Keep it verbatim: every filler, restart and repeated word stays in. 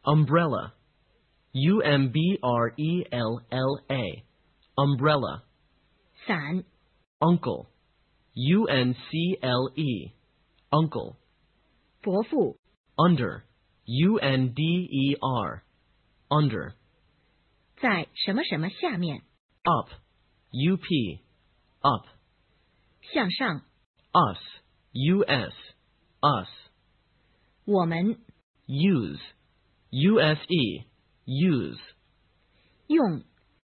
Umbrella. U M B R E L L A. Umbrella. 伞 Uncle. U N C L E. Uncle. 伯父 Under. U N D E R. Under. 在什么什么下面 Up. U P. Up. 向上 Us. U S. Us. 我们 Use. U S E. Use. 用